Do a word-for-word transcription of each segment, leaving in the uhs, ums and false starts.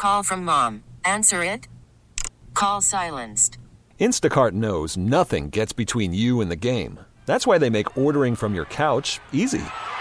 Call from mom. Answer it. Call silenced. Instacart knows nothing gets between you and the game. That's why they make ordering from your couch easy.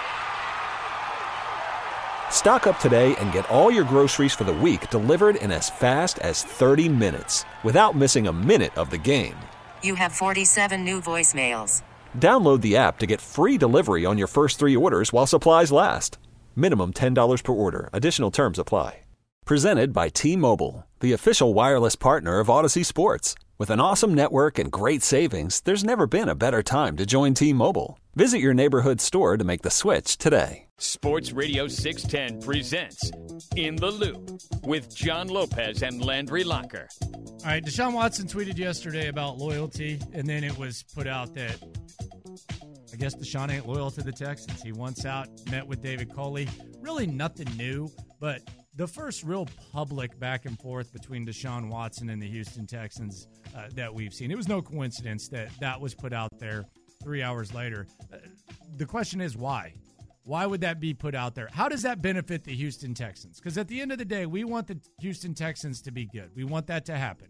Stock up today and get all your groceries for the week delivered in as fast as thirty minutes without missing a minute of the game. You have forty-seven new voicemails. Download the app to get free delivery on your first three orders while supplies last. Minimum ten dollars per order. Additional terms apply. Presented by T-Mobile, the official wireless partner of Odyssey Sports. With an awesome network and great savings, there's never been a better time to join T-Mobile. Visit your neighborhood store to make the switch today. Sports Radio six ten presents In the Loop with John Lopez and Landry Locker. All right, Deshaun Watson tweeted yesterday about loyalty, and then it was put out that I guess Deshaun ain't loyal to the Texans. He wants out, met with David Culley. Really nothing new, but the first real public back and forth between Deshaun Watson and the Houston Texans uh, that we've seen. It was no coincidence that that was put out there three hours later. Uh, the question is why? Why would that be put out there? How does that benefit the Houston Texans? Because at the end of the day, we want the Houston Texans to be good. We want that to happen.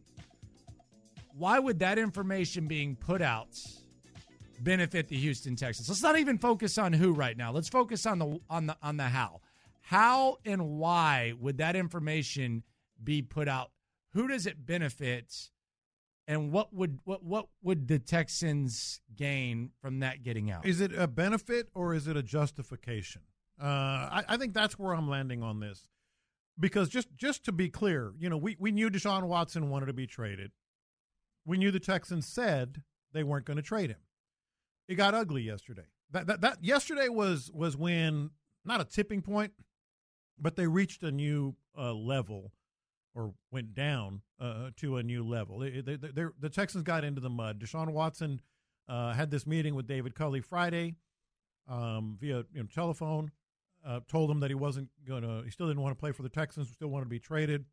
Why would that information being put out benefit the Houston Texans? Let's not even focus on who right now. Let's focus on the on the on the how. How and why would that information be put out? Who does it benefit? And what would what what would the Texans gain from that getting out? Is it a benefit or is it a justification? Uh, I, I think that's where I'm landing on this. Because just, just to be clear, you know, we, we knew Deshaun Watson wanted to be traded. We knew the Texans said they weren't going to trade him. It got ugly yesterday. That that, that yesterday was was when, not a tipping point, but they reached a new uh, level or went down uh, to a new level. They, they, they, the Texans got into the mud. Deshaun Watson uh, had this meeting with David Culley Friday um, via you know, telephone, uh, told him that he wasn't going to – he still didn't want to play for the Texans, still wanted to be traded.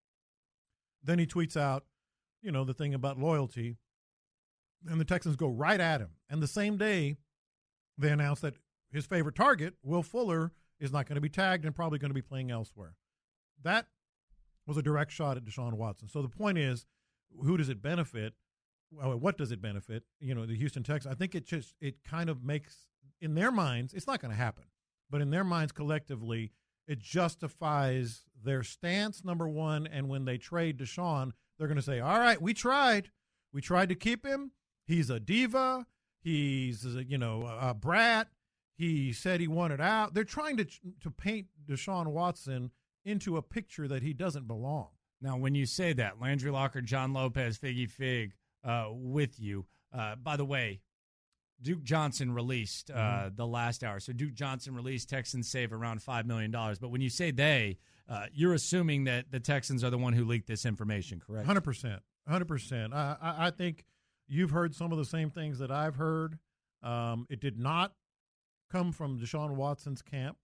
Then he tweets out, you know, the thing about loyalty, and the Texans go right at him. And the same day, they announced that his favorite target, Will Fuller, is not going to be tagged and probably going to be playing elsewhere. That was a direct shot at Deshaun Watson. So the point is, who does it benefit? Well, what does it benefit? You know, the Houston Texans. I think it just it kind of makes, in their minds, it's not going to happen, but in their minds collectively, it justifies their stance, number one, and when they trade Deshaun, they're going to say, all right, we tried. We tried to keep him. He's a diva. He's, you know, a brat. He said he wanted out. They're trying to to paint Deshaun Watson into a picture that he doesn't belong. Now, when you say that, Landry Locker, John Lopez, Figgy Fig, uh, with you. Uh, by the way, Duke Johnson released uh, mm-hmm. the last hour. So Duke Johnson released Texans save around five million dollars. But when you say they, uh, you're assuming that the Texans are the one who leaked this information, correct? one hundred percent. one hundred percent. I, I, I think you've heard some of the same things that I've heard. Um, it did not come from Deshaun Watson's camp.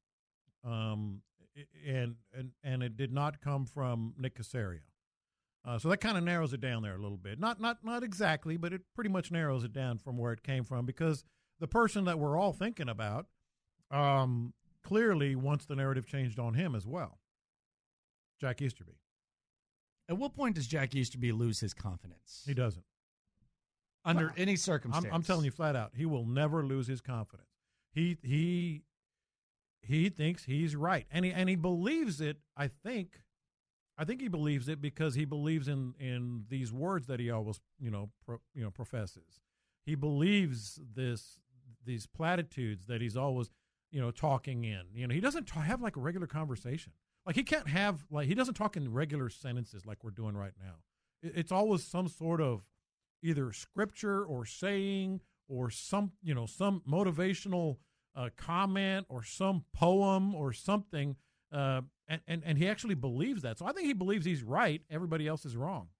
Um And, and and it did not come from Nick Caserio. Uh, so that kind of narrows it down there a little bit. Not not not exactly, but it pretty much narrows it down from where it came from, because the person that we're all thinking about um, clearly wants the narrative changed on him as well, Jack Easterby. At what point does Jack Easterby lose his confidence? He doesn't. Under well, any circumstance. I'm, I'm telling you flat out, he will never lose his confidence. He he he thinks he's right, and he and he believes it. I think, I think he believes it because he believes in, in these words that he always you know pro, you know professes. He believes this these platitudes that he's always you know talking in. You know he doesn't ta- have like a regular conversation. Like he can't have like he doesn't talk in regular sentences like we're doing right now. It, it's always some sort of either scripture or saying or some you know some motivational uh, comment or some poem or something, uh, and, and and he actually believes that. So I think he believes he's right. Everybody else is wrong.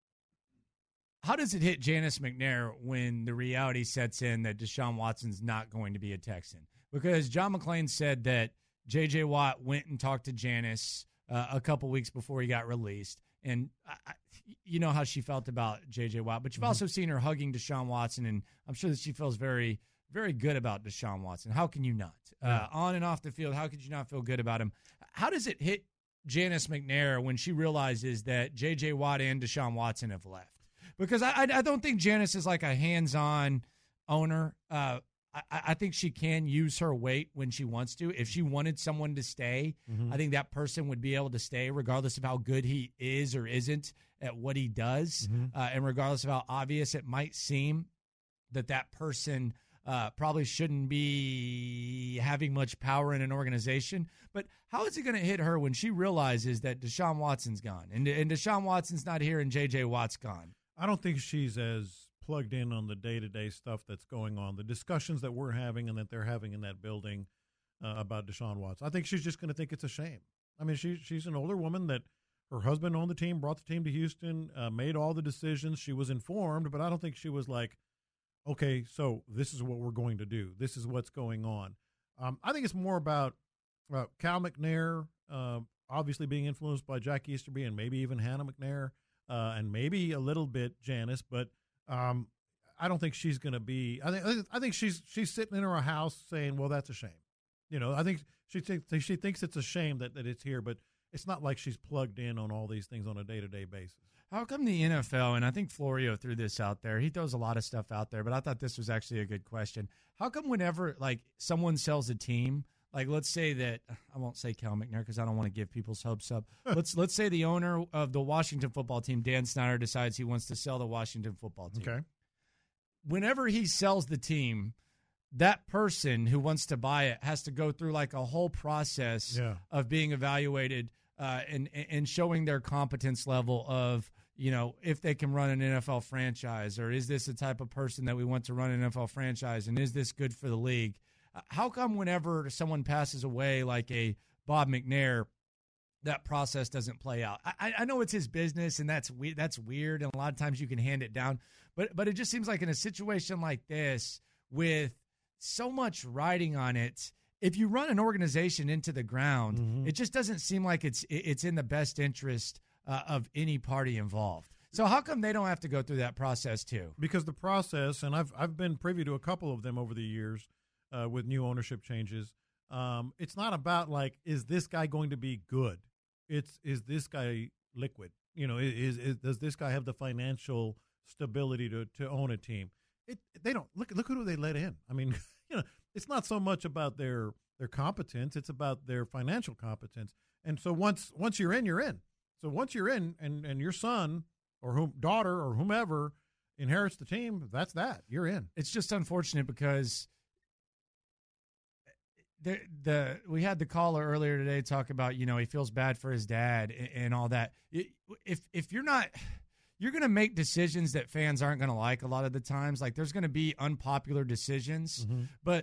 How does it hit Janice McNair when the reality sets in that Deshaun Watson's not going to be a Texan? Because John McClain said that J J. Watt went and talked to Janice uh, a couple weeks before he got released. And I, I, you know how she felt about J J. Watt, but you've mm-hmm. also seen her hugging Deshaun Watson, and I'm sure that she feels very, very good about Deshaun Watson. How can you not? Yeah. Uh, on and off the field, how could you not feel good about him? How does it hit Janice McNair when she realizes that J J. Watt and Deshaun Watson have left. Because I, I, I don't think Janice is like a hands-on owner. Uh, I, I think she can use her weight when she wants to. If she wanted someone to stay, mm-hmm. I think that person would be able to stay regardless of how good he is or isn't at what he does. Mm-hmm. Uh, and regardless of how obvious it might seem that that person uh, probably shouldn't be having much power in an organization. But how is it going to hit her when she realizes that Deshaun Watson's gone and, and Deshaun Watson's not here and J J. Watt's gone? I don't think she's as plugged in on the day-to-day stuff that's going on, the discussions that we're having and that they're having in that building uh, about Deshaun Watson. I think she's just going to think it's a shame. I mean, she, she's an older woman that her husband owned the team, brought the team to Houston, uh, made all the decisions. She was informed, but I don't think she was like, okay, so this is what we're going to do. This is what's going on. Um, I think it's more about uh, Cal McNair, uh, obviously being influenced by Jack Easterby and maybe even Hannah McNair, uh, and maybe a little bit Janice, but um, I don't think she's going to be. I think I think she's she's sitting in her house saying, "Well, that's a shame." You know, I think she thinks she thinks it's a shame that, that it's here, but it's not like she's plugged in on all these things on a day to day basis. How come the N F L, and I think Florio threw this out there, he throws a lot of stuff out there, but I thought this was actually a good question. How come whenever, like, someone sells a team, like, let's say that, I won't say Cal McNair because I don't want to give people's hopes up. let's let's say the owner of the Washington football team, Dan Snyder, decides he wants to sell the Washington football team. Okay. Whenever he sells the team, that person who wants to buy it has to go through, like, a whole process yeah. of being evaluated uh, and, and showing their competence level of, you know, if they can run an N F L franchise, or is this the type of person that we want to run an N F L franchise, and is this good for the league? How come whenever someone passes away like a Bob McNair, that process doesn't play out? I, I know it's his business, and that's we- that's weird, and a lot of times you can hand it down. But but it just seems like in a situation like this, with so much riding on it, if you run an organization into the ground, mm-hmm. it just doesn't seem like it's it's in the best interest uh, of any party involved. So how come they don't have to go through that process too? Because the process, and I've I've been privy to a couple of them over the years uh, with new ownership changes. Um, it's not about like, is this guy going to be good? It's is this guy liquid? You know, is, is does this guy have the financial stability to, to own a team? It they don't look look who they let in. I mean, you know, it's not so much about their their competence; it's about their financial competence. And so once once you're in, you're in. So once you're in, and, and your son or whom daughter or whomever inherits the team, that's that. You're in. It's just unfortunate because the the we had the caller earlier today talk about, you know, he feels bad for his dad and, and all that. If if you're not, you're going to make decisions that fans aren't going to like a lot of the times. Like, there's going to be unpopular decisions, mm-hmm. but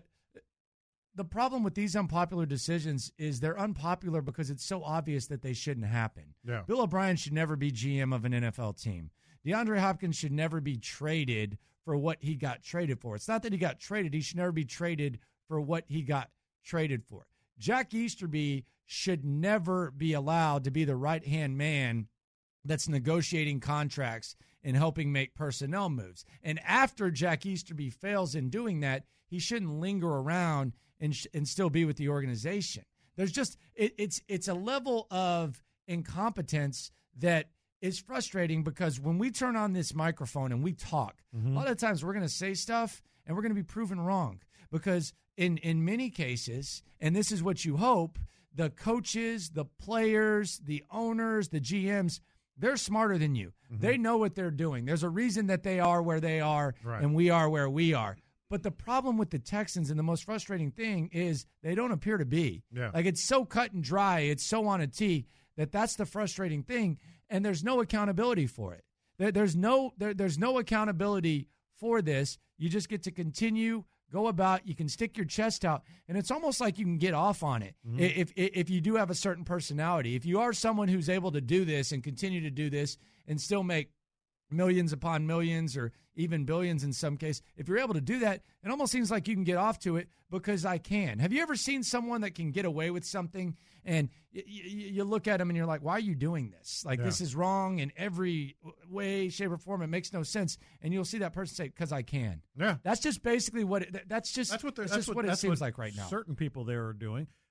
the problem with these unpopular decisions is they're unpopular because it's so obvious that they shouldn't happen. Yeah. Bill O'Brien should never be G M of an N F L team. DeAndre Hopkins should never be traded for what he got traded for. It's not that he got traded. He should never be traded for what he got traded for. Jack Easterby should never be allowed to be the right-hand man that's negotiating contracts and helping make personnel moves. And after Jack Easterby fails in doing that, he shouldn't linger around and sh- and still be with the organization. There's just it, it's it's a level of incompetence that is frustrating, because when we turn on this microphone and we talk, mm-hmm. a lot of times we're going to say stuff and we're going to be proven wrong, because in in many cases, and this is what you hope, the coaches, the players, the owners, the G Ms, they're smarter than you. Mm-hmm. They know what they're doing. There's a reason that they are where they are, right, and we are where we are. But the problem with the Texans, and the most frustrating thing, is they don't appear to be. Yeah. Like, it's so cut and dry, it's so on a tee, that that's the frustrating thing, and there's no accountability for it. There, there's no there, there's no accountability for this. You just get to continue, go about, you can stick your chest out, and it's almost like you can get off on it mm-hmm. if, if if you do have a certain personality. If you are someone who's able to do this and continue to do this and still make millions upon millions, or even billions in some case, if you're able to do that, it almost seems like you can get off to it because I can. Have you ever seen someone that can get away with something, and y- y- you look at them and you're like, why are you doing this? Like, yeah. this is wrong in every way, shape, or form. It makes no sense. And you'll see that person say, because I can. Yeah. That's just basically what it, that's just, that's what, that's that's just what, what it that's seems what like right now. Certain people there are doing.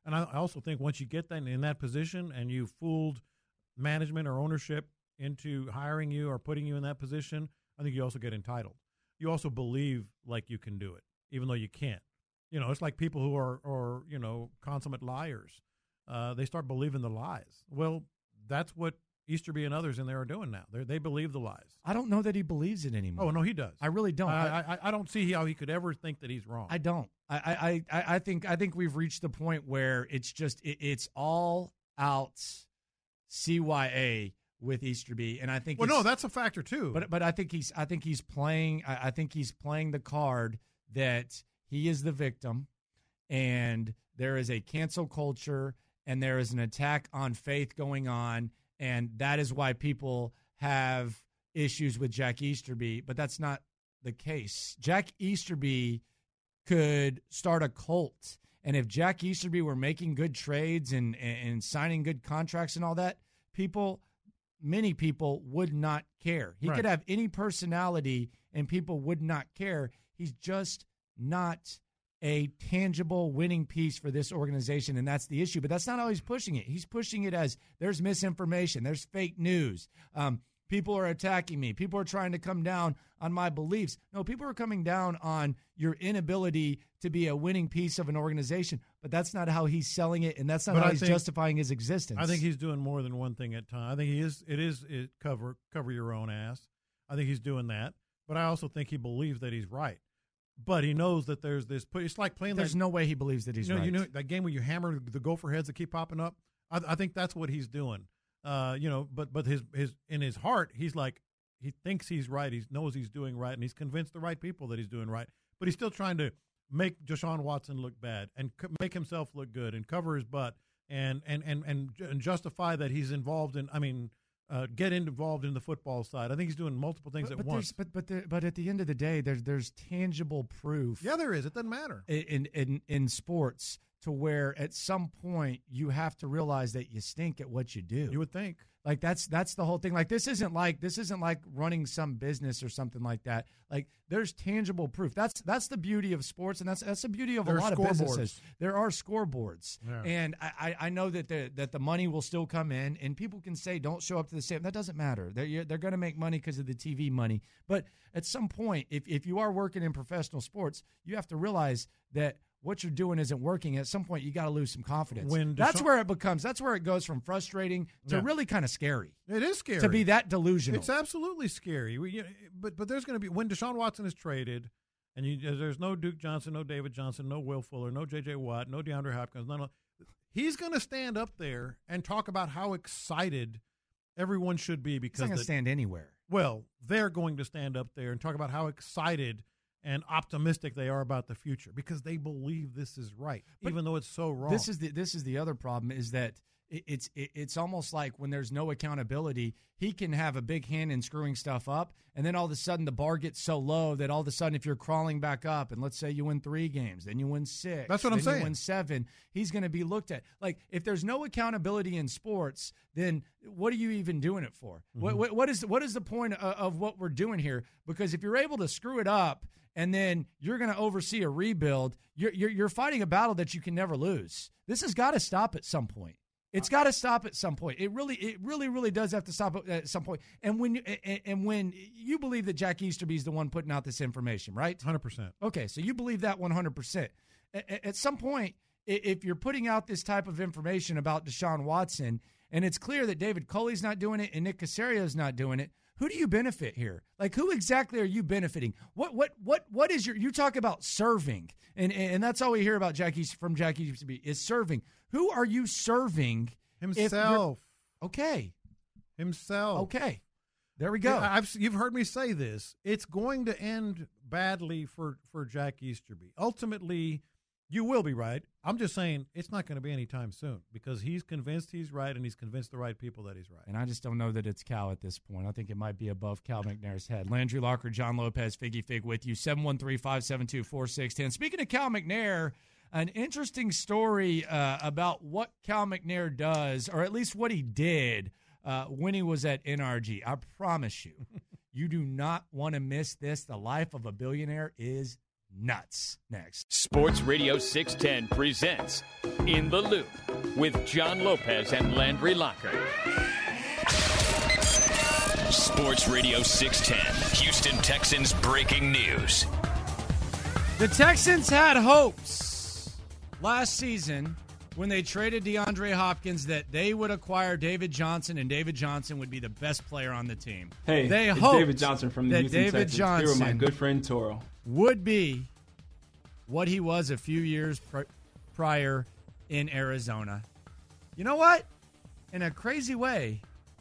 And I also think once you get that in that position and you fooled management or ownership into hiring you or putting you in that position, I think you also get entitled. You also believe like you can do it, even though you can't. You know, it's like people who are, or you know, consummate liars. Uh, they start believing the lies. Well, that's what Easterby and others in there are doing now. They they believe the lies. I don't know that he believes it anymore. Oh no, he does. I really don't. I I, I don't see how he could ever think that he's wrong. I don't. I I, I, I think I think we've reached the point where it's just it, it's all out C Y A with Easterby, and I think well, no, that's a factor too. But but I think he's I think he's playing I, I think he's playing the card that he is the victim, and there is a cancel culture, and there is an attack on faith going on. And that is why people have issues with Jack Easterby, but that's not the case. Jack Easterby could start a cult, and if Jack Easterby were making good trades and, and, and signing good contracts and all that, people, many people would not care. He Right. could have any personality, and people would not care. He's just not a tangible winning piece for this organization, and that's the issue. But that's not how he's pushing it. He's pushing it as there's misinformation, there's fake news. Um, people are attacking me. People are trying to come down on my beliefs. No, people are coming down on your inability to be a winning piece of an organization. But that's not how he's selling it, and that's not But how I he's think- justifying his existence. I think he's doing more than one thing at a time. I think he is. It is it cover cover your own ass. I think he's doing that. But I also think he believes that he's right. But he knows that there's this. It's like playing. There's that, no way he believes that he's you know, right. You know that game where you hammer the gopher heads that keep popping up. I, I think that's what he's doing. Uh, you know, but but his his in his heart, he's like he thinks he's right. He knows he's doing right, and he's convinced the right people that he's doing right. But he's still trying to make Deshaun Watson look bad and co- make himself look good and cover his butt and and and and, and justify that he's involved in. I mean. Uh, get involved in the football side. I think he's doing multiple things but, at but once. But but there, but at the end of the day, there's there's tangible proof. Yeah, there is. It doesn't matter. In in in sports, to where at some point you have to realize that you stink at what you do. You would think. Like that's that's the whole thing. Like this isn't like this isn't like running some business or something like that. Like there's tangible proof. That's that's the beauty of sports, and that's that's the beauty of There a are lot of scoreboards. businesses. There are scoreboards, Yeah. and I, I know that the that the money will still come in, and people can say don't show up to the stadium. That doesn't matter. They're they're going to make money because of the T V money. But at some point, if if you are working in professional sports, you have to realize that what you're doing isn't working. At some point, you got to lose some confidence. When that's Deshaun- where it becomes. That's where it goes from frustrating to Yeah. really kind of scary. It is scary To be that delusional. It's absolutely scary. We, you know, but but there's going to be when Deshaun Watson is traded, and you, there's no Duke Johnson, no David Johnson, no Will Fuller, no J J Watt, no DeAndre Hopkins, none of. He's going to stand up there and talk about how excited everyone should be He's because not going the- to stand anywhere. well, they're going to stand up there and talk about how excited and optimistic they are about the future because they believe this is right, But even though it's so wrong. This is the this is the other problem is that it, it's it, it's almost like when there's no accountability, he can have a big hand in screwing stuff up, and then all of a sudden the bar gets so low that all of a sudden if you're crawling back up, and let's say you win three games, then you win six, That's what I'm then saying. You win seven, he's going to be looked at like if there's no accountability in sports, then what are you even doing it for? Mm-hmm. What, what what is what is the point of, of what we're doing here? Because if you're able to screw it up, and then you're going to oversee a rebuild, you're, you're you're fighting a battle that you can never lose. This has got to stop at some point. It's got to stop at some point. It really, it really, really does have to stop at some point. And when and, and when you believe that Jack Easterby is the one putting out this information, right? one hundred percent. Okay, so you believe that one hundred percent. At, at some point, i- if you're putting out this type of information about Deshaun Watson, and it's clear that David Culley's not doing it and Nick Caserio's not doing it, who do you benefit here? Like, who exactly are you benefiting? What, what, what, what is your? You talk about serving, and and that's all we hear about Jack East from Jack Easterby is serving. Who are you serving? if you're- Himself. Okay, Himself. okay, there we go. Yeah, I've, you've heard me say this. It's going to end badly for, for Jack Easterby. Ultimately, you will be right. I'm just saying it's not going to be anytime soon because he's convinced he's right and he's convinced the right people that he's right. And I just don't know that it's Cal at this point. I think it might be above Cal McNair's head. Landry Locker, John Lopez, Figgy Fig with you, seven one three, five seven two, four six one zero. Speaking of Cal McNair, an interesting story uh, about what Cal McNair does, or at least what he did uh, when he was at N R G. I promise you, you do not want to miss this. The life of a billionaire is nuts. Next. Sports Radio six ten presents In the Loop with John Lopez and Landry Locker. Sports Radio six ten, Houston Texans breaking news. The Texans had hopes last season when they traded DeAndre Hopkins that they would acquire David Johnson and David Johnson would be the best player on the team. Hey, they it's hoped David Johnson from the that Houston David Texans. Johnson Here with my good friend Toro. would be what he was a few years pr- prior in Arizona. You know what? In a crazy way,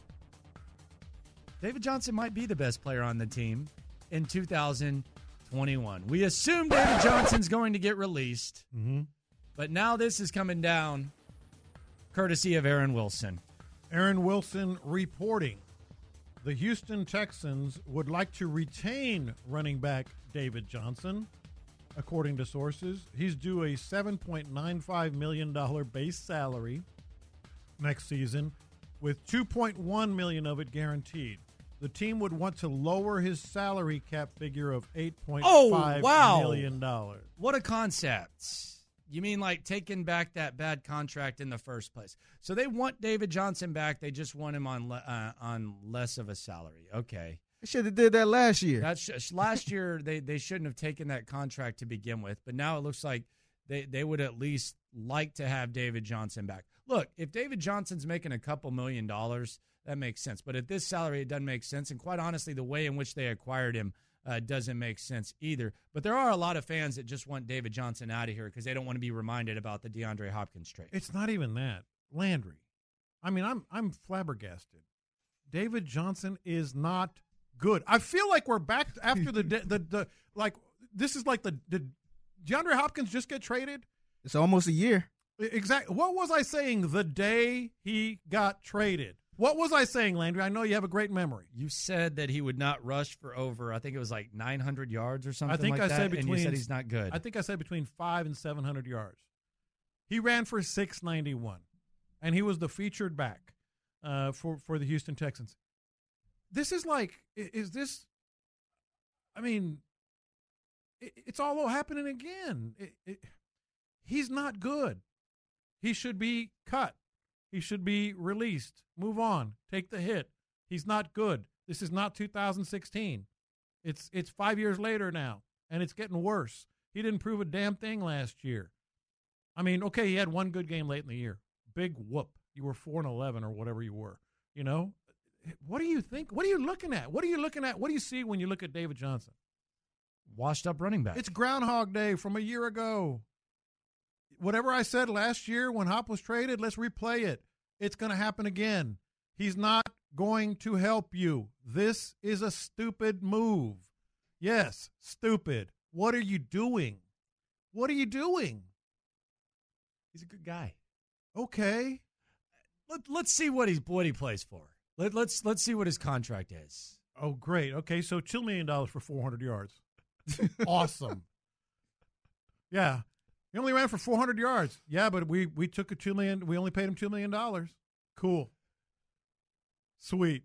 David Johnson might be the best player on the team in two thousand twenty-one. We assume David Johnson's going to get released, Mm-hmm. but now this is coming down courtesy of Aaron Wilson. Aaron Wilson reporting the Houston Texans would like to retain running back David Johnson. According to sources, he's due a seven point nine five million dollars base salary next season, with two point one million dollars of it guaranteed. The team would want to lower his salary cap figure of eight point five Oh, wow. million dollars. What a concept. You mean like taking back that bad contract in the first place. So they want David Johnson back. They just want him on le- uh, on less of a salary. Okay. They should have did that last year. That's just, last year they, they shouldn't have taken that contract to begin with, but now it looks like they, they would at least like to have David Johnson back. Look, if David Johnson's making a couple million dollars, that makes sense. But at this salary, it doesn't make sense. And quite honestly, the way in which they acquired him uh, doesn't make sense either. But there are a lot of fans that just want David Johnson out of here because they don't want to be reminded about the DeAndre Hopkins trade. It's not even that. Landry. I mean, I'm I'm flabbergasted. David Johnson is not good. I feel like we're back after the the, the, the like this is like the did DeAndre Hopkins just get traded? It's almost a year. Exactly. What was I saying the day he got traded? What was I saying, Landry? I know you have a great memory. You said that he would not rush for over, I think it was like nine hundred yards or something I think like I that, said between, and you said he's not good. I think I said between five and seven hundred yards. He ran for six ninety one, and he was the featured back uh, for for the Houston Texans. This is like, is this? I mean, it, it's all happening again. It, it, he's not good. He should be cut. He should be released. Move on. Take the hit. He's not good. This is not two thousand sixteen. It's it's five years later now, and it's getting worse. He didn't prove a damn thing last year. I mean, okay, he had one good game late in the year. Big whoop. You were four and eleven or whatever you were. You know, what do you think? What are you looking at? What are you looking at? What do you see when you look at David Johnson? Washed up running back. It's Groundhog Day from a year ago. Whatever I said last year when Hop was traded, let's replay it. It's going to happen again. He's not going to help you. This is a stupid move. Yes, stupid. What are you doing? What are you doing? He's a good guy. Okay. Let, let's see what he's what he plays for. Let, let's let's see what his contract is. Oh, great. Okay, so two million dollars for four hundred yards. Awesome. Yeah. He only ran for four hundred yards. Yeah, but we, we took a two million dollars. We only paid him two million dollars. Cool. Sweet.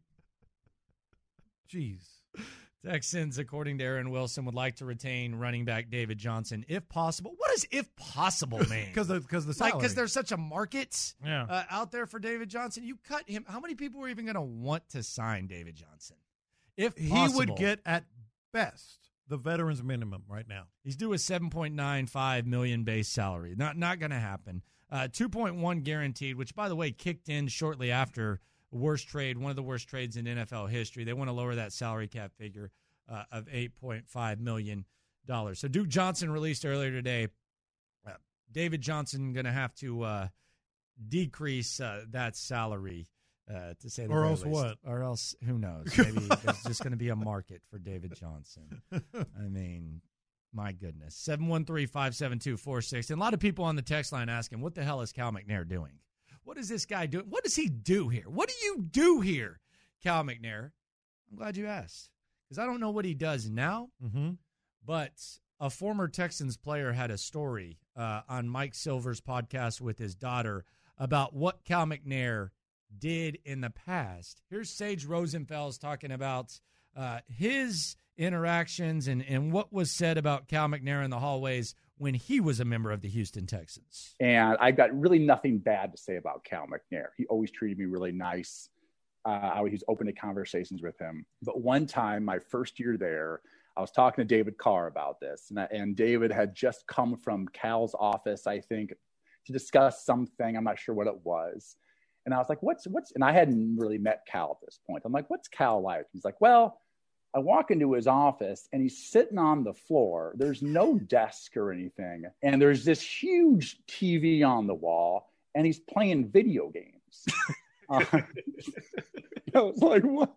Jeez. Texans, according to Aaron Wilson, would like to retain running back David Johnson if possible. What does "if possible" mean? Because the because the like salary. because there's such a market Yeah. uh, out there for David Johnson. You cut him. How many people are even going to want to sign David Johnson? If he possible, would get at best the veterans minimum right now. he's due a seven point nine five million base salary. Not not going to happen. Uh, two point one guaranteed, which by the way kicked in shortly after worst trade, one of the worst trades in N F L history. They want to lower that salary cap figure uh, of eight point five million dollars. So Duke Johnson released earlier today. Uh, David Johnson going to have to uh, decrease uh, that salary. Uh, to say the Or very else least. what? Or else, who knows? Maybe there's just going to be a market for David Johnson. I mean, my goodness. seven one three, five seven two, four six. And a lot of people on the text line asking, what the hell is Cal McNair doing? What is this guy doing? What does he do here? What do you do here, Cal McNair? I'm glad you asked, because I don't know what he does now, Mm-hmm. but a former Texans player had a story uh, on Mike Silver's podcast with his daughter about what Cal McNair did in the past. Here's Sage Rosenfels talking about uh, his interactions and, and what was said about Cal McNair in the hallways when he was a member of the Houston Texans. And I've got really nothing bad to say about Cal McNair. He always treated me really nice. Uh, I was open to conversations with him. But one time, my first year there, I was talking to David Carr about this. And, I, and David had just come from Cal's office, I think, to discuss something. I'm not sure what it was. And I was like, what's, what's, and I hadn't really met Cal at this point. I'm like, what's Cal like? He's like, well, I walk into his office and he's sitting on the floor. There's no desk or anything. And there's this huge T V on the wall and he's playing video games. uh, I was like, what?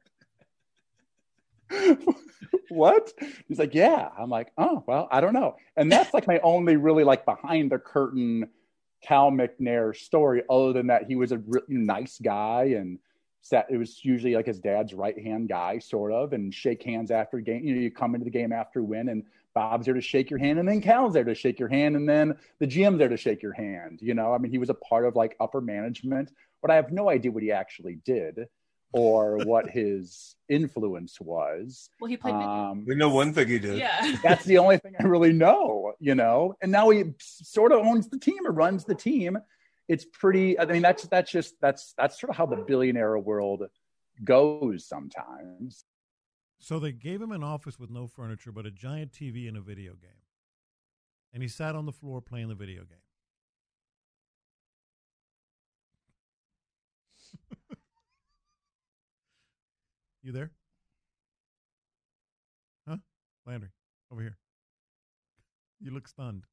What? He's like, yeah. I'm like, oh, well, I don't know. And that's like my only really like behind the curtain Cal McNair story, other than that he was a really nice guy and sat, it was usually like his dad's right-hand guy, sort of, and shake hands after game. You know, you come into the game after win, and Bob's there to shake your hand, and then Cal's there to shake your hand, and then the G M's there to shake your hand. You know, I mean, he was a part of like upper management, but I have no idea what he actually did or what his influence was. Well, he played. Um, we know one thing he did. Yeah, that's the only thing I really know. You know, and now he sort of owns the team or runs the team. It's pretty, I mean, that's, that's just, that's, that's sort of how the billionaire world goes sometimes. So they gave him an office with no furniture, but a giant T V and a video game. And he sat on the floor playing the video game. You there? Huh? Landry, over here. You look stunned.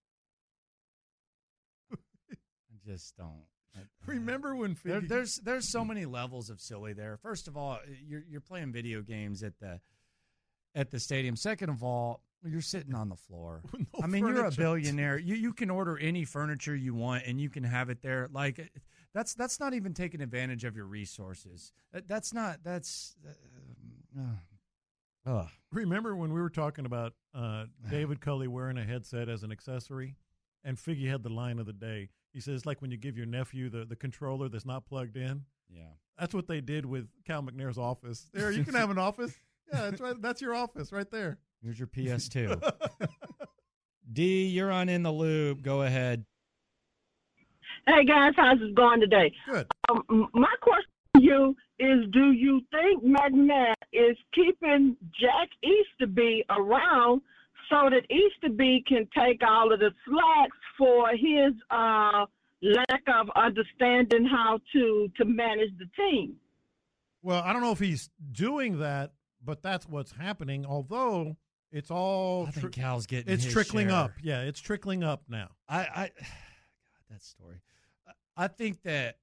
Just don't. Remember when there, Figgy... there's there's so many levels of silly there. First of all, you're you're playing video games at the at the stadium. Second of all, you're sitting on the floor. No I mean, furniture. You're a billionaire. You you can order any furniture you want and you can have it there. Like that's that's not even taking advantage of your resources. That's not that's. Uh, uh. Remember when we were talking about uh, David Culley wearing a headset as an accessory, and Figgy had the line of the day. He says, it's like when you give your nephew the, the controller that's not plugged in. Yeah. That's what they did with Cal McNair's office. There, you can have an office. Yeah, that's right. That's your office right there. Here's your P S two. D, you're on In the Loop. Go ahead. Hey, guys. How's it going today? Good. Um, my question to you is, do you think McNair is keeping Jack Easterby around so that Easterby can take all of the slacks for his uh, lack of understanding how to, to manage the team? Well, I don't know if he's doing that, but that's what's happening, although it's all... I think Cal's getting It's his trickling share. up. Yeah, it's trickling up now. I, I God, that story. I think that...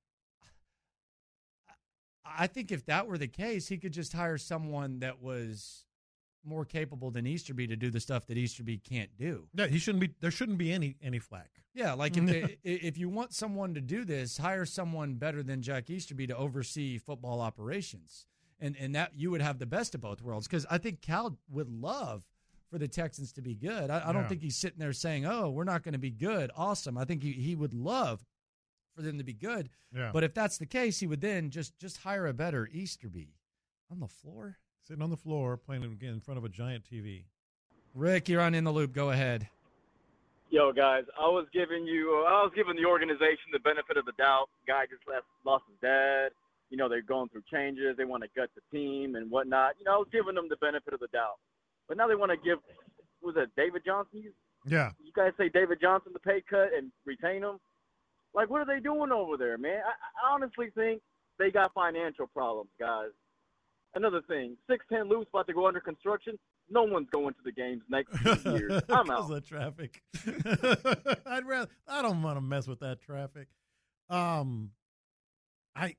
I think if that were the case, he could just hire someone that was more capable than Easterby to do the stuff that Easterby can't do. Yeah, he shouldn't be. There shouldn't be any any flack. Yeah, like if they, if you want someone to do this, hire someone better than Jack Easterby to oversee football operations, and and that you would have the best of both worlds. Because I think Cal would love for the Texans to be good. I, I don't Yeah. think he's sitting there saying, "Oh, we're not going to be good." Awesome. I think he he would love for them to be good. Yeah. But if that's the case, he would then just just hire a better Easterby on the floor. Sitting on the floor, playing it again in front of a giant T V. Rick, you're on In the Loop. Go ahead. Yo, guys, I was giving you, I was giving the organization the benefit of the doubt. Guy just left, lost his dad. You know, they're going through changes. They want to gut the team and whatnot. You know, I was giving them the benefit of the doubt. But now they want to give, what was that, David Johnson? You, Yeah. you guys say David Johnson the pay cut and retain him? Like, what are they doing over there, man? I, I honestly think they got financial problems, guys. Another thing, six ten Loop's about to go under construction. No one's going to the games next few years. I'm out. Because of traffic. I'd rather. I don't want to mess with that traffic. Um, I.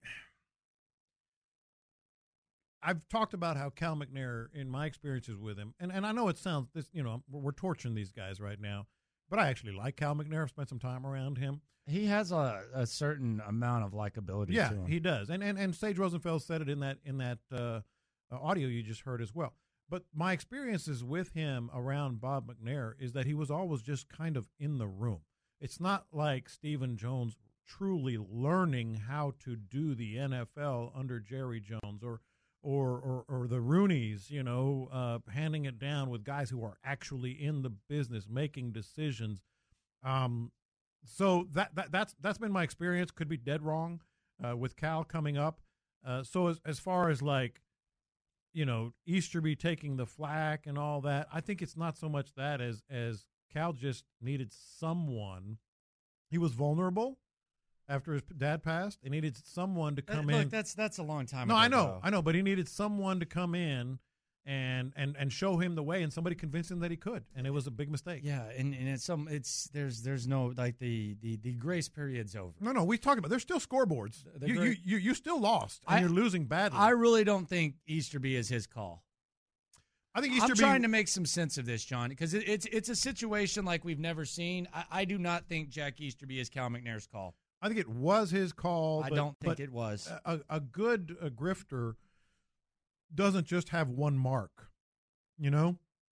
I've talked about how Cal McNair, in my experiences with him, and, and I know it sounds this, you know, we're, we're torturing these guys right now, but I actually like Cal McNair. I've spent some time around him. He has a, a certain amount of likability Yeah, to him. he does. And, and and Sage Rosenfeld said it in that in that uh, audio you just heard as well. But my experiences with him around Bob McNair is that he was always just kind of in the room. It's not like Stephen Jones truly learning how to do the N F L under Jerry Jones, or or or, or the Rooneys, you know, uh, handing it down with guys who are actually in the business, making decisions. Um, so that, that that's that's been my experience. Could be dead wrong uh, with Cal coming up. Uh, so as as far as like, you know, Easterby taking the flack and all that, I think it's not so much that as as Cal just needed someone. He was vulnerable after his dad passed. He needed someone to come Look, in. That's that's a long time No, ago. I know, though. I know, but he needed someone to come in and and and show him the way, and somebody convinced him that he could, and it was a big mistake. Yeah, and, and it's some it's there's there's no like the the, the grace period's over. No, no, we talked about. There's still scoreboards. The You, you great- you you still lost, and I- you're losing badly. I really don't think Easterby is his call. I think I'm Easterby. trying to make some sense of this, John, because it, it's it's a situation like we've never seen. I, I do not think Jack Easterby is Cal McNair's call. I think it was his call. I but, don't think but it was. A, a good a grifter doesn't just have one mark. You know,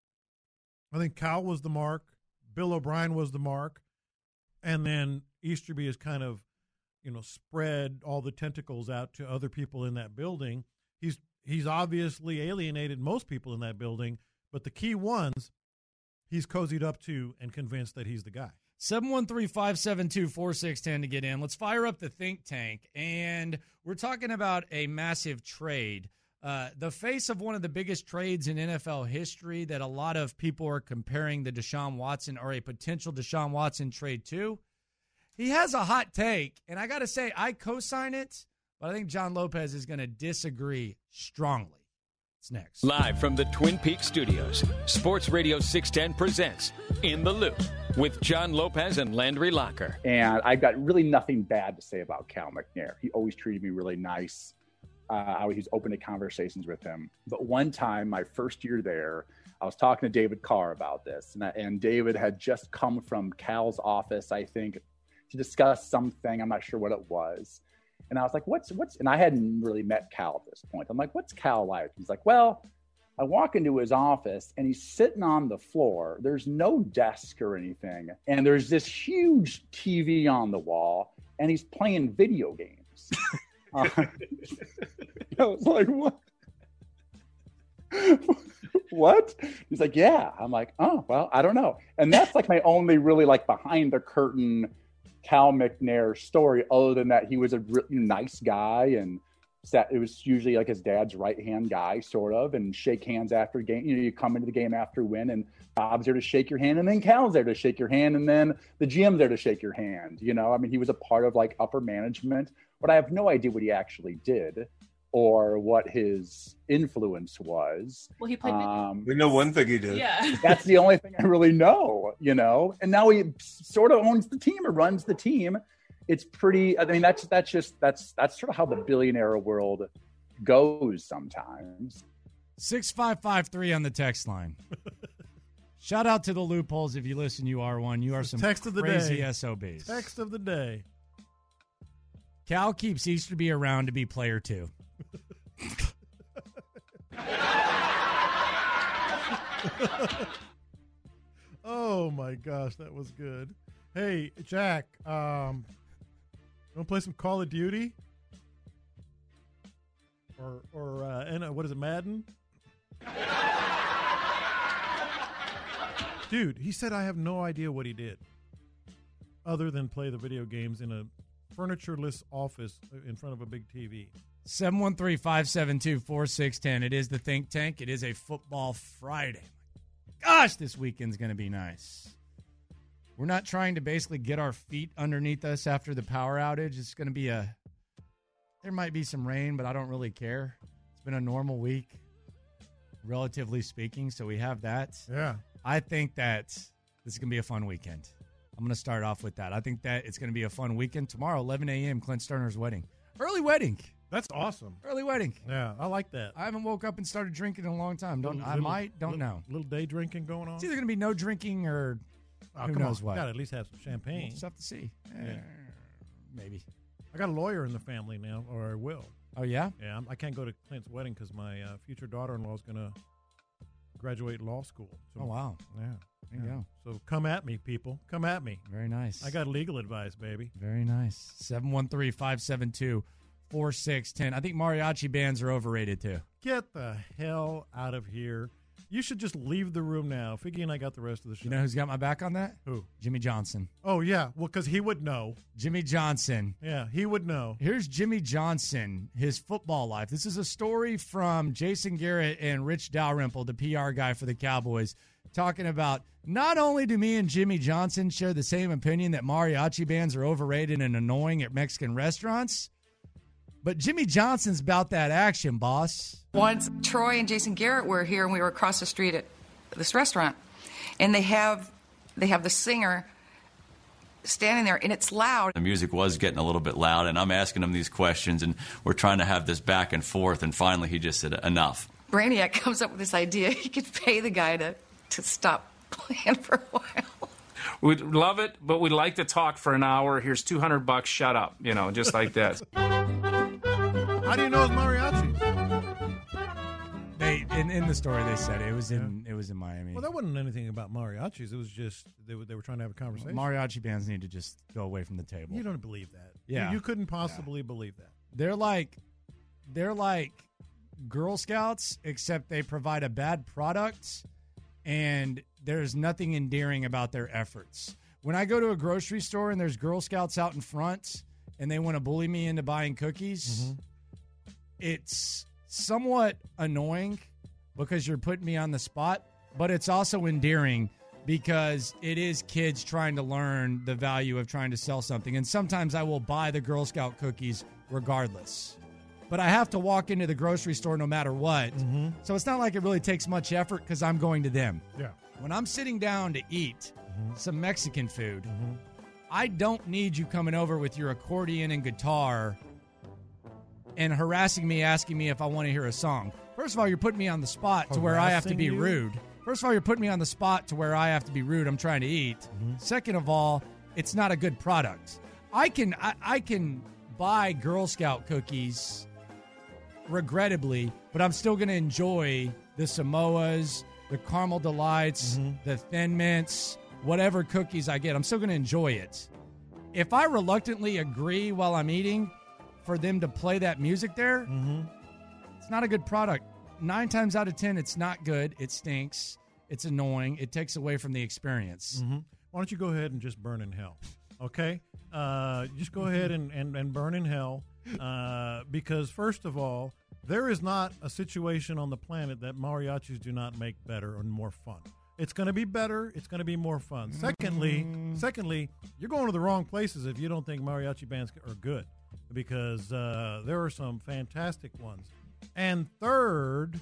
I think Cal was the mark, Bill O'Brien was the mark, and then Easterby has kind of, you know, spread all the tentacles out to other people in that building. He's he's obviously alienated most people in that building, but the key ones he's cozied up to and convinced that he's the guy. seven one three, five seven two, four six one zero to get in. Let's fire up the think tank, and we're talking about a massive trade. Uh, the face of one of the biggest trades in N F L history that a lot of people are comparing the Deshaun Watson or a potential Deshaun Watson trade to. He has a hot take, and I got to say, I co-sign it, but I think John Lopez is going to disagree strongly. It's next. Live from the Twin Peaks studios, Sports Radio six ten presents In the Loop with John Lopez and Landry Locker. And I've got really nothing bad to say about Cal McNair. He always treated me really nice. Uh, he's open to conversations with him. But one time, my first year there, I was talking to David Carr about this. And, I, and David had just come from Cal's office, I think, to discuss something. I'm not sure what it was. And I was like, what's, what's, and I hadn't really met Cal at this point. I'm like, what's Cal like? He's like, well, I walk into his office and he's sitting on the floor. There's no desk or anything. And there's this huge T V on the wall and he's playing video games. uh, I was like, what? What? He's like, yeah. I'm like, oh, well, I don't know. And that's like my only really like behind the curtain Cal McNair story, other than that he was a really nice guy and sat, it was usually like his dad's right hand guy, sort of, and shake hands after game. You know, you come into the game after win, and Bob's there to shake your hand, and then Cal's there to shake your hand, and then the G M's there to shake your hand. You know, I mean, he was a part of like upper management, but I have no idea what he actually did or what his influence was. Well, he played. Um, we know one thing he did. Yeah, that's the only thing I really know. You know, and now he sort of owns the team or runs the team. It's pretty. I mean, that's that's just that's that's sort of how the billionaire world goes sometimes. six five five three on the text line. Shout out to the loopholes. If you listen, you are one. You are some Text of the crazy day. S O Bs. Text of the day. Cal keeps Easterby around to be player two. Oh my gosh, that was good. Hey, Jack, um, want to play some Call of Duty? Or, or uh, and uh, what is it, Madden? Dude, he said I have no idea what he did other than play the video games in a furnitureless office in front of a big T V. seven one three, five seven two, four six one zero. It is the Think Tank. It is a football Friday. Gosh, this weekend's going to be nice. We're not trying to basically get our feet underneath us after the power outage. It's going to be a, there might be some rain, but I don't really care. It's been a normal week, relatively speaking, so we have that. Yeah. I think that this is going to be a fun weekend. I'm going to start off with that. I think that it's going to be a fun weekend. Tomorrow, eleven a.m., Clint Sterner's wedding. Early wedding. That's awesome. Early wedding. Yeah, I like that. I haven't woke up and started drinking in a long time. Don't Little- I might don't little, know. Little day drinking going on. It's either going to be no drinking or Oh, who come knows on. what. You gotta at least have some champagne. We'll just have to see. Yeah. Eh, maybe. I got a lawyer in the family now, or I will. Oh yeah. Yeah, I'm, I can't go to Clint's wedding because my uh, future daughter-in-law is going to graduate law school. So, Oh wow. yeah. There you yeah. go. So come at me, people. Come at me. Very nice. I got legal advice, baby. Very nice. seven one three, five seven two, four six one zero. I think mariachi bands are overrated too. Get the hell out of here. You should just leave the room now. Figgy and I got the rest of the show. You know who's got my back on that? Who? Jimmy Johnson. Oh, yeah. Well, because he would know. Jimmy Johnson. Yeah, he would know. Here's Jimmy Johnson, his football life. This is a story from Jason Garrett and Rich Dalrymple, the P R guy for the Cowboys, talking about not only do me and Jimmy Johnson share the same opinion that mariachi bands are overrated and annoying at Mexican restaurants, but Jimmy Johnson's about that action, boss. Once Troy and Jason Garrett were here, and we were across the street at this restaurant, and they have they have the singer standing there, and it's loud. The music was getting a little bit loud, and I'm asking him these questions, and we're trying to have this back and forth, and finally he just said, enough. Brainiac comes up with this idea. He could pay the guy to, to stop playing for a while. We'd love it, but we'd like to talk for an hour. Here's two hundred bucks, shut up, you know, just like that. How do you know it's mariachi? They in, in the story they said it, it was in yeah. it was in Miami. Well, that wasn't anything about mariachis. It was just they were, they were trying to have a conversation. Mariachi bands need to just go away from the table. You don't believe that. Yeah, you, you couldn't possibly yeah. believe that. They're like they're like Girl Scouts, except they provide a bad product, and there's nothing endearing about their efforts. When I go to a grocery store and there's Girl Scouts out in front and they want to bully me into buying cookies, mm-hmm. it's somewhat annoying because you're putting me on the spot, but it's also endearing because it is kids trying to learn the value of trying to sell something. And sometimes I will buy the Girl Scout cookies regardless. But I have to walk into the grocery store no matter what. Mm-hmm. So it's not like it really takes much effort because I'm going to them. Yeah. When I'm sitting down to eat mm-hmm. some Mexican food, mm-hmm. I don't need you coming over with your accordion and guitar and harassing me, asking me if I want to hear a song. First of all, you're putting me on the spot to where I have to be you? rude. First of all, you're putting me on the spot to where I have to be rude. I'm trying to eat. Mm-hmm. Second of all, it's not a good product. I can I, I can buy Girl Scout cookies, regrettably, but I'm still going to enjoy the Samoas, the Caramel Delights, mm-hmm. the Thin Mints, whatever cookies I get. I'm still going to enjoy it. If I reluctantly agree while I'm eating for them to play that music there, mm-hmm. it's not a good product. Nine times out of ten, it's not good. It stinks. It's annoying. It takes away from the experience. Mm-hmm. Why don't you go ahead and just burn in hell, okay? Uh, just go ahead and, and, and burn in hell uh, because, first of all, there is not a situation on the planet that mariachis do not make better or more fun. It's going to be better. It's going to be more fun. Secondly, Mm. secondly, you're going to the wrong places if you don't think mariachi bands are good, because uh, there are some fantastic ones. And third,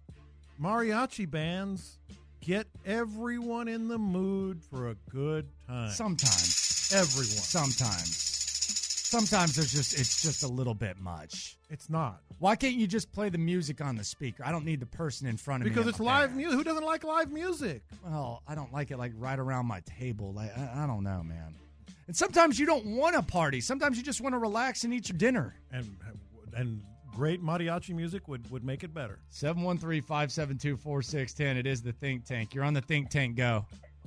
mariachi bands get everyone in the mood for a good time. Sometimes. Everyone. Sometimes. Sometimes there's just it's just a little bit much. It's not. Why can't you just play the music on the speaker? I don't need the person in front of because me. Because it's live music. Who doesn't like live music? Well, I don't like it like right around my table. Like I, I don't know, man. And sometimes you don't want to party. Sometimes you just want to relax and eat your dinner. And and great mariachi music would, would make it better. seven one three, five seven two, four six one zero. It is the Think Tank. You're on the Think Tank. Go.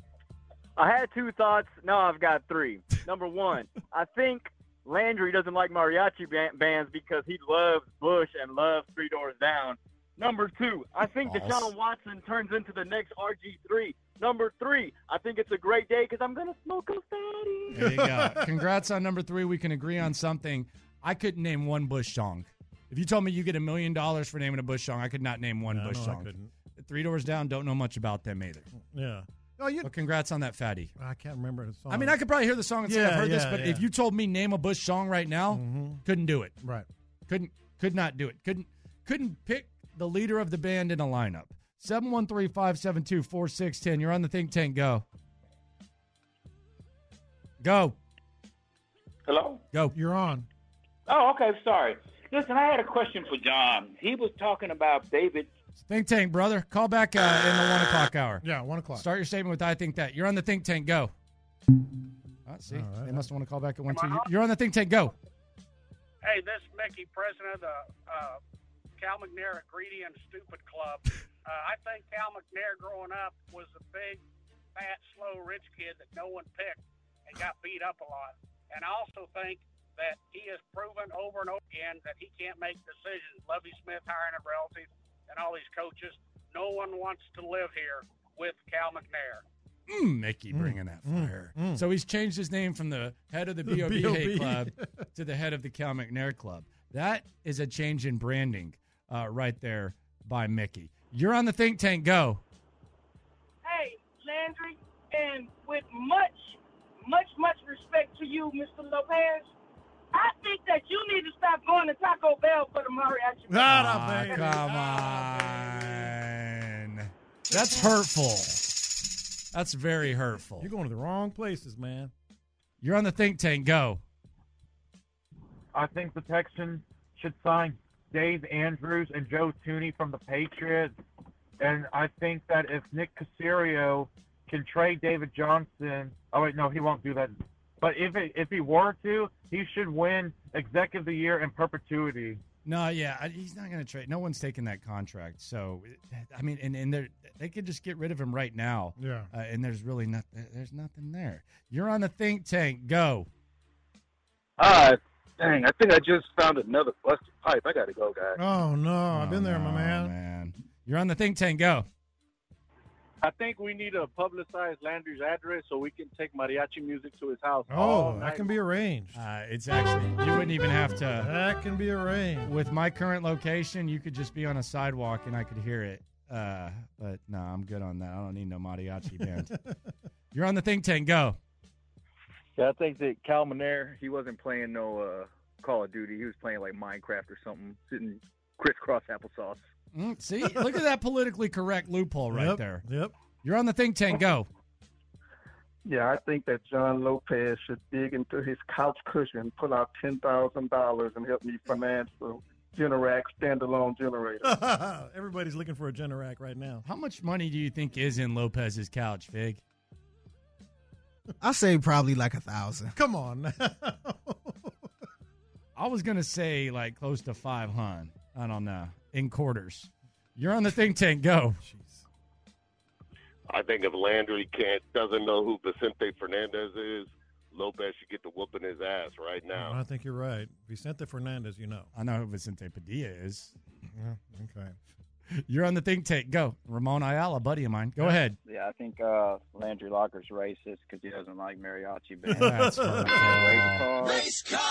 I had two thoughts. Now I've got three. Number one, I think Landry doesn't like mariachi bands because he loves Bush and loves Three Doors Down. Number two, I think False. Deshaun Watson turns into the next R G three. Number three, I think it's a great day because I'm going to smoke a fatty. There you go. Congrats on number three. We can agree on something. I couldn't name one Bush song. If you told me you get a million dollars for naming a Bush song, I could not name one no, Bush no, song. I couldn't. Three Doors Down, don't know much about them either. Yeah. Oh, you, well, congrats on that fatty. I can't remember the song. I mean, I could probably hear the song and say yeah, I've heard yeah, this, but yeah. if you told me name a Bush song right now, mm-hmm. couldn't do it. Right. Couldn't could not do it. Couldn't couldn't pick the leader of the band in a lineup. seven one three, five seven two, four six one zero. You're on the Think Tank. Go. Go. Hello? Go. You're on. Oh, okay. Sorry. Listen, I had a question for John. He was talking about David. Think Tank, brother. Call back uh, in the one o'clock hour. Yeah, one o'clock. Start your statement with I think that. You're on the Think Tank. Go. Oh, see, right. they must want to call back at one, two. You're on the Think Tank. Go. Hey, this is Mickey, president of the uh, Cal McNair Greedy and Stupid Club. Uh, I think Cal McNair growing up was a big, fat, slow, rich kid that no one picked and got beat up a lot. And I also think that he has proven over and over again that he can't make decisions. Lovie Smith hiring a relatives, and all these coaches. No one wants to live here with Cal McNair. Mm, Mickey bringing that fire. Mm, mm. So he's changed his name from the head of the B O B Hate Club to the head of the Cal McNair Club. That is a change in branding uh, right there by Mickey. You're on the Think Tank. Go. Hey, Landry, and with much, much, much respect to you, Mister Lopez, I think that you need to stop going to Taco Bell for the mariachi. Ah, come on. That's hurtful. That's very hurtful. You're going to the wrong places, man. You're on the Think Tank. Go. I think the Texans should sign Dave Andrews and Joe Thuney from the Patriots. And I think that if Nick Caserio can trade David Johnson, oh, wait, no, he won't do that. But if it, if he were to, he should win Executive of the Year in perpetuity. No, yeah, he's not going to trade. No one's taking that contract. So, I mean, and, and they could just get rid of him right now. Yeah. Uh, and there's really not, there's nothing there. You're on the Think Tank. Go. Uh, dang, I think I just found another busted pipe. I got to go, guys. Oh, no. I've been oh, there, no, my man. man. You're on the Think Tank. Go. I think we need to publicize Landry's address so we can take mariachi music to his house. Oh, that can be arranged. Uh, it's actually, you wouldn't even have to. That can be arranged. With my current location, you could just be on a sidewalk and I could hear it. Uh, but no, I'm good on that. I don't need no mariachi band. You're on the Think Tank. Go. Yeah, I think that Cal McNair, he wasn't playing no uh, Call of Duty. He was playing like Minecraft or something, sitting crisscross applesauce. Mm, see, look at that politically correct loophole right yep, there. Yep. You're on the Think Tank. Go. Yeah, I think that John Lopez should dig into his couch cushion, pull out ten thousand dollars, and help me finance the Generac standalone generator. Everybody's looking for a Generac right now. How much money do you think is in Lopez's couch, Fig? I say probably like a thousand. Come on. I was going to say like close to five hundred. I don't know. In quarters. You're on the Think Tank. Go. I think if Landry can't doesn't know who Vicente Fernandez is, Lopez should get the whooping his ass right now. I think you're right. Vicente Fernandez, you know. I know who Vicente Padilla is. Yeah, okay. You're on the Think Tank. Go. Ramon Ayala, buddy of mine. Go yeah. ahead. Yeah, I think uh, Landry Locker's racist because he doesn't like mariachi bands. That's Race car.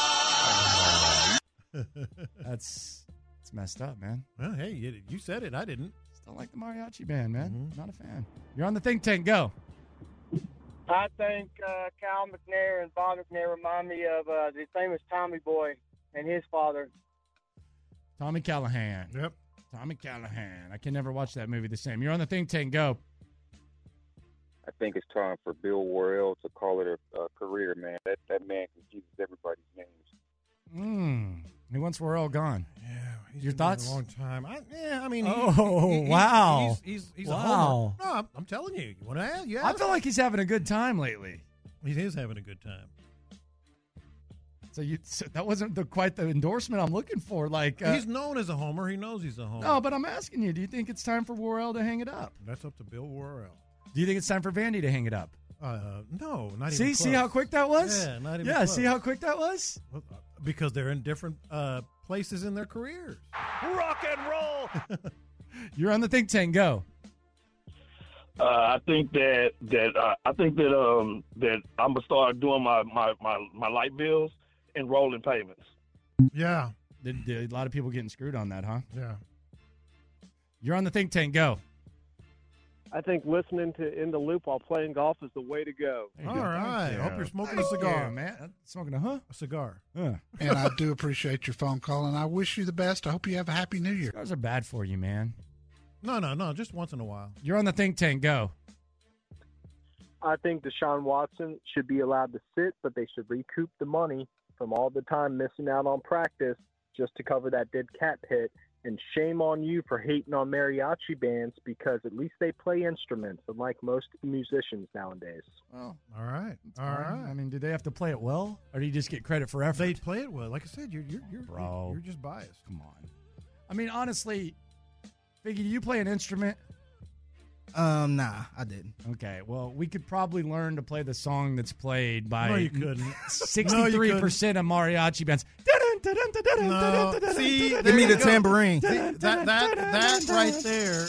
That's it's messed up, man. Well, hey, you, you said it. I didn't. Don't like the mariachi band, man. Mm-hmm. Not a fan. You're on the Think Tank. Go. I think uh, Cal McNair and Bob McNair remind me of uh, the famous Tommy Boy and his father. Tommy Callahan. Yep. Tommy Callahan. I can never watch that movie the same. You're on the Think Tank. Go. I think it's time for Bill Worrell to call it a, a career, man. That that man confuses everybody's names. Mm. He wants Worrell gone. Yeah. He's Your been thoughts? A long time. I, yeah, I mean. Oh, he, he, wow. He's, he's, he's wow. a homer. No, I'm, I'm telling you. You want to ask? Yeah. I feel like he's having a good time lately. He is having a good time. So you so that wasn't the, quite the endorsement I'm looking for. Like uh, he's known as a homer. He knows he's a homer. No, but I'm asking you, do you think it's time for Worrell to hang it up? That's up to Bill Worrell. Do you think it's time for Vandy to hang it up? Uh, no, not see, even close. See how quick that was? Yeah, not even Yeah, close. see how quick that was? Because they're in different uh, places in their careers. Rock and roll. You're on the Think Tank. Go. Uh, I think that that uh, I think that um that I'm gonna start doing my my, my, my light bills and rolling payments. Yeah, did, did a lot of people getting screwed on that, huh? Yeah. You're on the Think Tank. Go. I think listening to In the Loop while playing golf is the way to go. All right. I hope you're smoking Thank a cigar. you, man. Smoking a huh? A cigar. Yeah. And I do appreciate your phone call, and I wish you the best. I hope you have a happy new year. Cigars are bad for you, man. No, no, no. Just once in a while. You're on the Think Tank. Go. I think Deshaun Watson should be allowed to sit, but they should recoup the money from all the time missing out on practice just to cover that dead cat hit. And shame on you for hating on mariachi bands because at least they play instruments, unlike most musicians nowadays. Well, all right, all fine. right. I mean, do they have to play it well, or do you just get credit for effort? They play it well. Like I said, you're you're you're, Bro. you're just biased. Come on. I mean, honestly, Figgy, do you play an instrument? Um, nah, I didn't. Okay, well, we could probably learn to play the song that's played by No, you couldn't. sixty-three percent of mariachi bands. Dun, No, see, Give there me you the go. tambourine. See, that that that right there,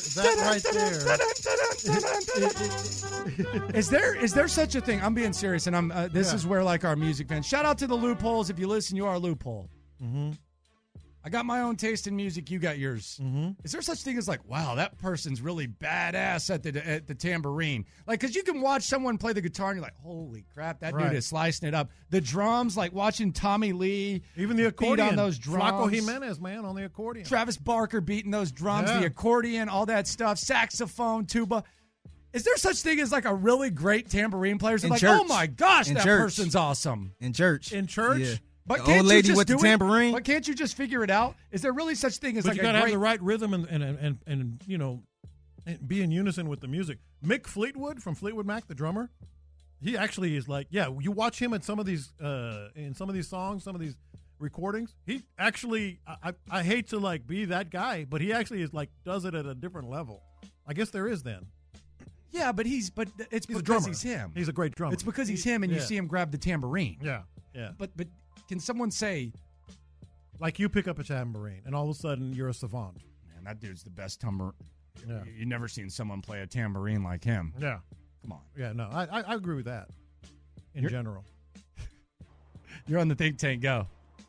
that right there. Is there is there such a thing? I'm being serious, and I'm. Uh, this Yeah. is where like our music fans. Shout out to the loopholes. If you listen, you are a loophole. Mm-hmm. I got my own taste in music. You got yours. Mm-hmm. Is there such thing as like, wow, that person's really badass at the at the tambourine? Like, because you can watch someone play the guitar and you're like, holy crap, that Right. dude is slicing it up. The drums, like watching Tommy Lee, Even the beat accordion on those drums. Flaco Jimenez, man, on the accordion. Travis Barker beating those drums, Yeah. the accordion, all that stuff, saxophone, tuba. Is there such thing as like a really great tambourine player? So In like, church. oh my gosh, In that church. person's awesome. In church. In church? Yeah. But The can't old you lady just with the do it? tambourine. But can't you just figure it out? Is there really such thing as But like you a gotta great have the right rhythm and and, and and you know, and be in unison with the music. Mick Fleetwood from Fleetwood Mac, the drummer, he actually is like, yeah. You watch him in some of these uh, in some of these songs, some of these recordings. He actually, I, I I hate to like be that guy, but he actually is like does it at a different level. I guess there is then. Yeah, but he's but it's He's a because drummer. he's him. He's a great drummer. It's because he's him, and you Yeah. see him grab the tambourine. Yeah, yeah. But but can someone say, Like you pick up a tambourine, and all of a sudden you're a savant. man, that dude's the best tambourine? Yeah. You, you never seen someone play a tambourine like him. Yeah. Come on. Yeah, no, I I, I agree with that. In You're- general. You're on the think tank. Go.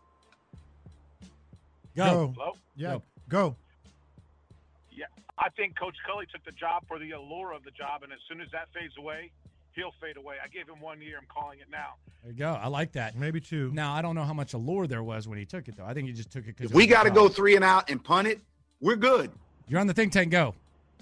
Go. Go. Hello? Yeah. Go. Go. Yeah, I think Coach Cully took the job for the allure of the job, and as soon as that fades away, he'll fade away. I gave him one year. I'm calling it now. There you go. I like that. Maybe two. Now I don't know how much allure there was when he took it though. I think he just took it because If we got to go three and out and punt it, we're good. You're on the think tank. Go.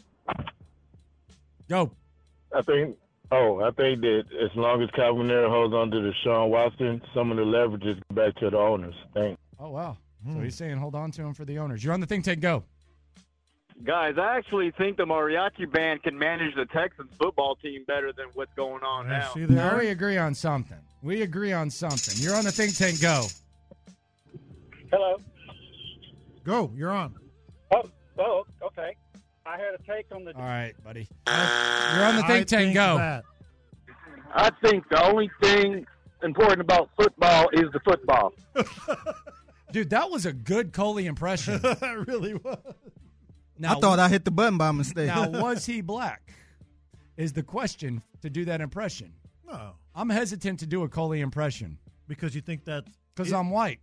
Go. I think. Oh, I think that as long as Calvin Manera holds on to Deshaun Watson, some of the leverage is back to the owners. Thanks. Oh wow. Hmm. So he's saying hold on to him for the owners. You're on the think tank. Go. Guys, I actually think the mariachi band can manage the Texans football team better than what's going on Yeah, now. see Now there? we agree on something. We agree on something. You're on the think tank. Go. Hello. Go. You're on. Oh, oh, okay. I had a take on the. All right, buddy. You're on the I think tank. think Go. that. I think the only thing important about football is the football. Dude, that was a good Coley impression. That really was. Now, I thought I hit the button by mistake. now, was he black? Is the question to do that impression. No, I'm hesitant to do a Coley impression because you think that because it- I'm white.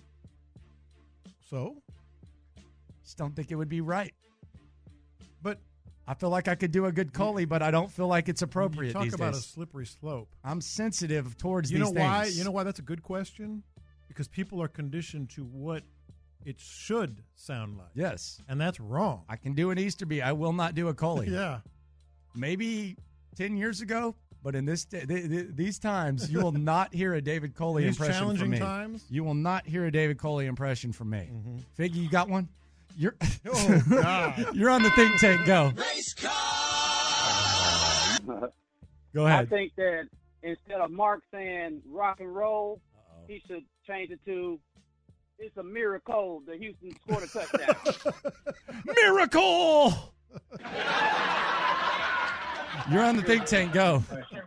so. Just don't think it would be right. But I feel like I could do a good Coley, but I don't feel like it's appropriate you talk these about days. a slippery slope. I'm sensitive towards You these know why? things. You know why that's a good question? Because people are conditioned to what it should sound like. Yes. And that's wrong. I can do an Easterby. I will not do a Coley. Yeah. Maybe ten years ago, but in this th- th- th- these times, you will not hear a David Coley These impression from challenging me. times? You will not hear a David Coley impression from me. Mhm. Figgy, you got one? You're Oh, God. You're on the think tank. Go. Go I ahead. think that instead of Mark saying rock and roll, he should change it to it's a miracle that Houston scored a touchdown. Miracle. You're on the think tank. Go.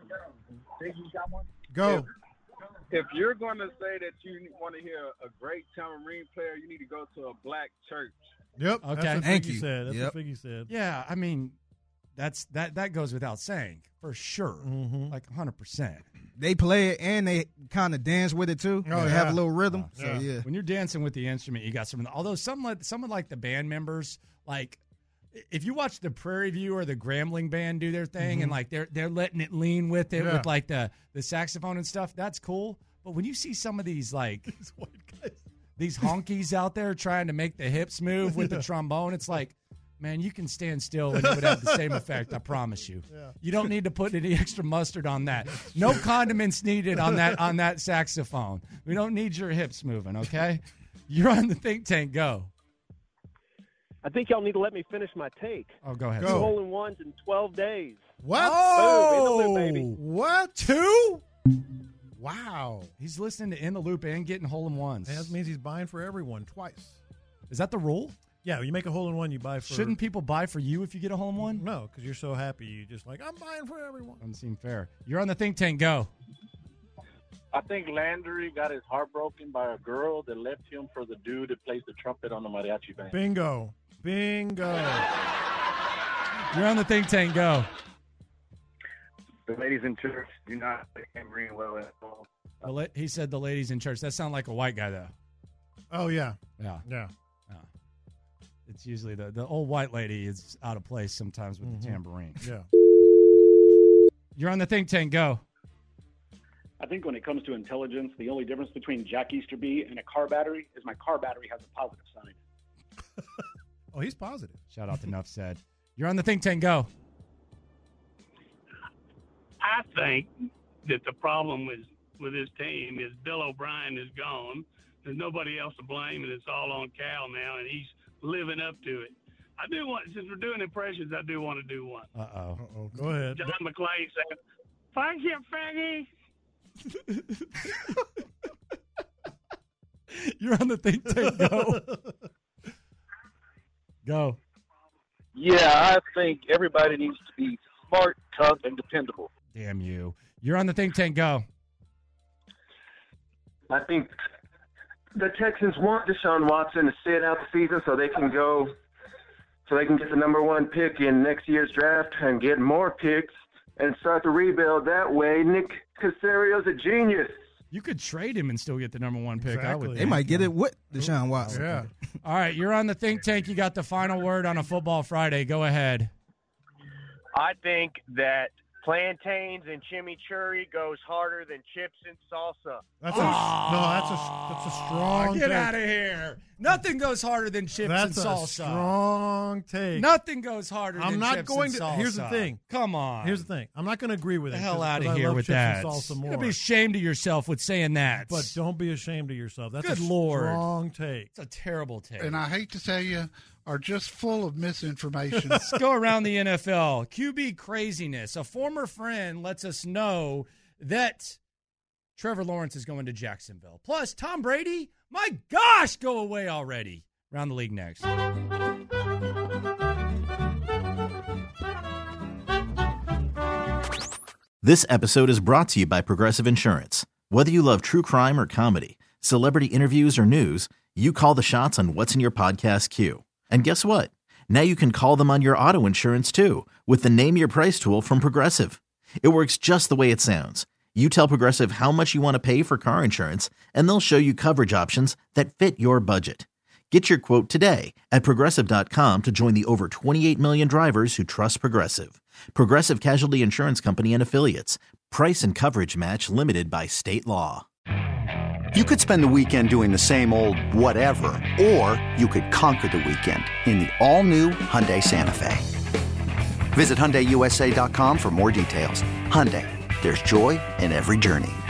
Go. If you're going to say that you want to hear a great tambourine player, you need to go to a black church. Yep. Okay. That's what Thank Figgy you. said. That's Yep. what Figgy said. Yeah, I mean, that's that that goes without saying for sure, Mhm. like one hundred percent. They play it and they kind of dance with it too. Oh, they have yeah. a little rhythm. So Yeah. yeah. When you're dancing with the instrument, you got some. Although some like some of like the band members, like if you watch the Prairie View or the Grambling band do their thing, Mhm. and like they're they're letting it lean with it Yeah. with like the the saxophone and stuff, that's cool. But when you see some of these like These white guys. these honkies out there trying to make the hips move with the trombone, it's like, man, you can stand still and it would have the same effect. I promise you. Yeah. You don't need to put any extra mustard on that. No condiments needed on that on that saxophone. We don't need your hips moving. Okay, you're on the think tank. Go. I think y'all need to let me finish my take. Oh, go ahead. Two Go. hole in ones in twelve days. What? Boom, in the loop, baby. What? Two? Wow. He's listening to In the Loop and getting hole in ones. And that means he's buying for everyone twice. Is that the rule? Yeah, you make a hole in one, you buy for. Shouldn't people buy for you if you get a hole in one? No, because you're so happy. You just like, I'm buying for everyone. Doesn't seem fair. You're on the think tank. Go. I think Landry got his heart broken by a girl that left him for the dude that plays the trumpet on the mariachi band. Bingo. Bingo. You're on the think tank. Go. The ladies in church do not play tambourine well at all. The la- he said the ladies in church. That sounds like a white guy, though. Oh, yeah. Yeah. Yeah. Yeah. It's usually the, the old white lady is out of place sometimes with Mhm. the tambourine. Yeah. You're on the think tank. Go. I think when it comes to intelligence, the only difference between Jack Easterby and a car battery is my car battery has a positive side. Oh, he's positive. Shout out to Nuff Said. You're on the think tank. Go. I think that the problem with, with this team is Bill O'Brien is gone. There's nobody else to blame, and it's all on Cal now, and he's living up to it. I do want, since we're doing impressions, I do want to do one. Uh-oh. Uh-oh. Go ahead. John McClane said, "Thank you, faggy." You're on the think tank. Go. Go. Yeah, I think everybody needs to be smart, tough, and dependable. Damn you. You're on the think tank. Go. I think the Texans want Deshaun Watson to sit out the season so they can go, so they can get the number one pick in next year's draft and get more picks and start the rebuild that way. Nick Caserio's a genius. You could trade him and still get the number one pick. I would. They think. might get it with Deshaun Watson. Yeah. All right, you're on the think tank. You got the final word on a Football Friday. Go ahead. I think that plantains and chimichurri goes harder than chips and salsa. That's a, no, that's a that's a strong Get take. out of here. Nothing goes harder than chips That's and a salsa. strong take. Nothing goes harder I'm than not chips going and to. salsa. Here's the thing. Come on. Here's the thing. I'm not going to agree with the it. hell 'cause- out 'cause of I here love with chips that. and salsa You're more. gonna be ashamed of yourself with saying that. But don't be ashamed of yourself. That's Good a Lord. strong take. It's a terrible take. And I hate to tell you, are just full of misinformation. Let's go around the N F L. Q B craziness. A former friend lets us know that Trevor Lawrence is going to Jacksonville. Plus, Tom Brady, my gosh, go away already. Around the league next. This episode is brought to you by Progressive Insurance. Whether you love true crime or comedy, celebrity interviews or news, you call the shots on what's in your podcast queue. And guess what? Now you can call them on your auto insurance too with the Name Your Price tool from Progressive. It works just the way it sounds. You tell Progressive how much you want to pay for car insurance, and they'll show you coverage options that fit your budget. Get your quote today at Progressive dot com to join the over twenty-eight million drivers who trust Progressive. Progressive Casualty Insurance Company and Affiliates. Price and coverage match limited by state law. You could spend the weekend doing the same old whatever, or you could conquer the weekend in the all-new Hyundai Santa Fe. Visit Hyundai U S A dot com for more details. Hyundai, there's joy in every journey.